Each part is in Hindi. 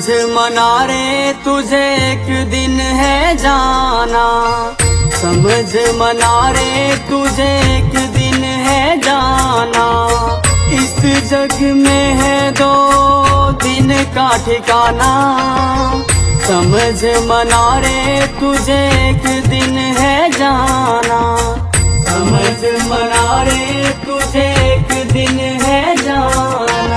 समझ मना रे तुझे एक दिन है जाना, समझ मना रे तुझे एक दिन है जाना। इस जग में है दो दिन का ठिकाना, समझ मना रे तुझे एक दिन है जाना, समझ मना रे तुझे एक दिन है जाना।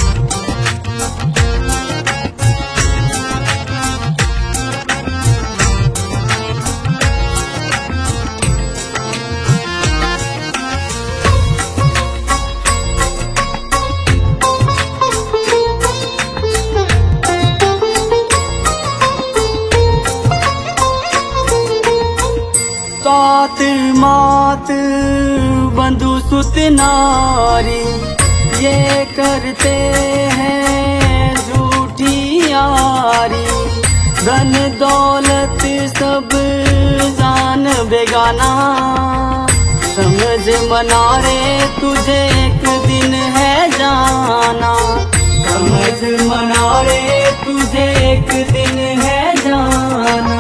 तात मात बंधु सुत नारी, ये करते हैं झूठी यारी। धन दौलत सब जान बेगाना, समझ मना रे तुझे एक दिन है जाना, समझ मना रे तुझे एक दिन है जाना।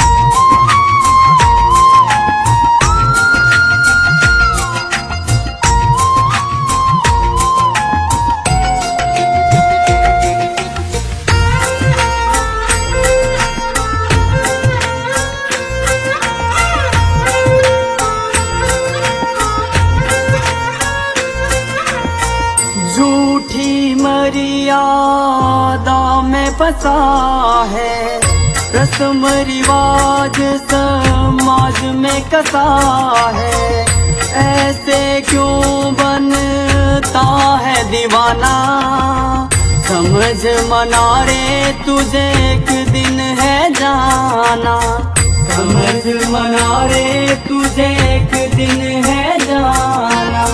झूठी मर्यादा में फंसा है, रस्म रिवाज समाज में कसा है। ऐसे क्यों बनता है दीवाना, समझ मना रे तुझे एक दिन है जाना, समझ मना रे तुझे एक दिन है जाना।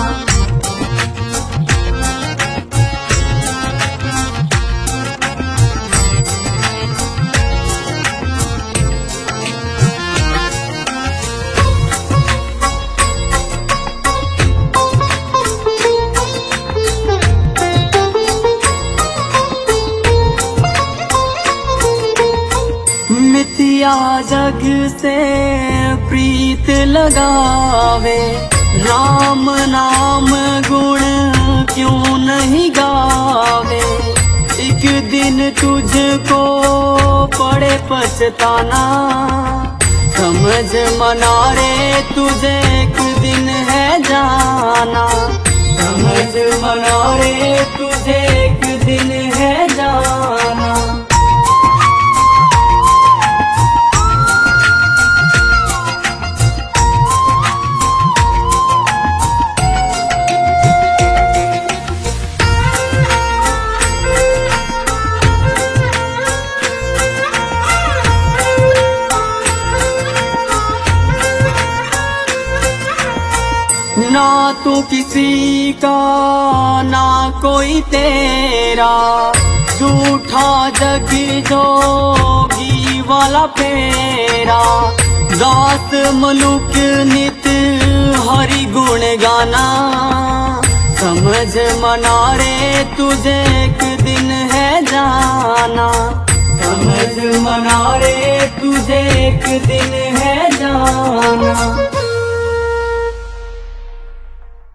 मिथिया जग से प्रीत लगावे, राम नाम गुण क्यों नहीं गावे। एक दिन तुझको पड़े पछताना, समझ मना रे तुझे एक दिन है जाना, समझ मना रे तुझे एक दिन है जाना। ना तू किसी का ना कोई तेरा, झूठा जग जोगी वाला फेरा। दास मलुक नित हरि गुण गाना, समझ मना रे तुझे एक दिन है जाना, समझ मना रे तुझे एक दिन